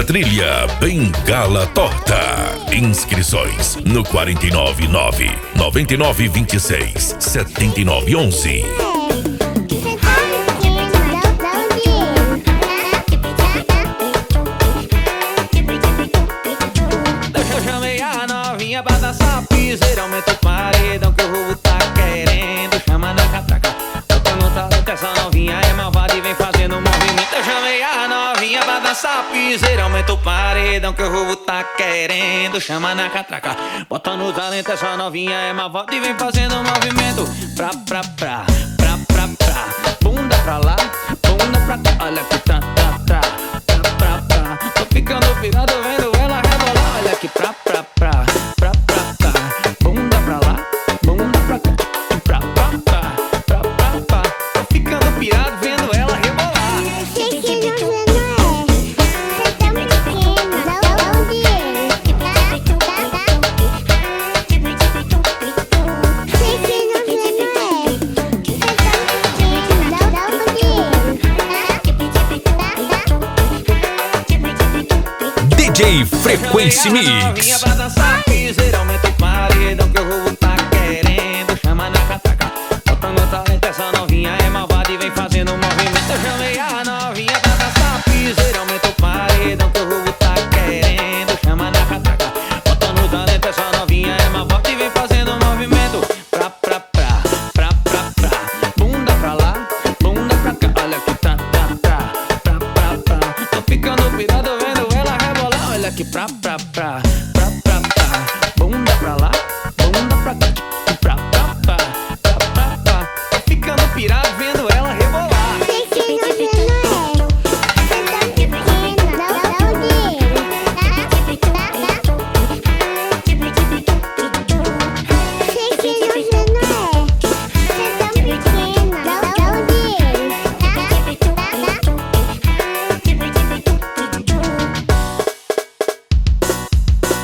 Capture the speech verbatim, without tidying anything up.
da trilha, Bengala Torta. Inscrições no quatro nove nove, nove nove dois seis, sete nove um um. Pra dançar piseira, aumenta o paredão que o roubo tá querendo. Chama na catraca, bota no talento. Essa novinha é malvada e vem fazendo movimento. Eu chamei a novinha pra dançar piseira, aumenta o paredão que o roubo tá querendo. Chama na catraca, bota no talento. Essa novinha é malvada e vem fazendo movimento. Pra, pra, pra, pra, pra, pra. Bunda pra lá, bunda pra cá. Olha que tá, tá, tá. Pra, pra, pra. Tô ficando pirado vendo ela rebolar. Olha que pra, pra, pra. D J Frequency Mix. Pra dançar piseira, aumenta o paredão que o roubo tá querendo. Chama na catraca, bota no talento. Essa novinha é malvada e vem fazendo movimento. Eu chamei a novinha pra dançar piseira, aumenta o paredão que o roubo tá querendo. Chama na catraca, bota no talento. Essa novinha é malvada e vem fazendo movimento. Pra, pra, pra, pra, pra, pra. Bunda pra lá, bunda pra cá. Olha que tá, tá, tá. Pra, pra, pra. Tô ficando pirado vendo ela rebolar. Olha que pra, pra, pra.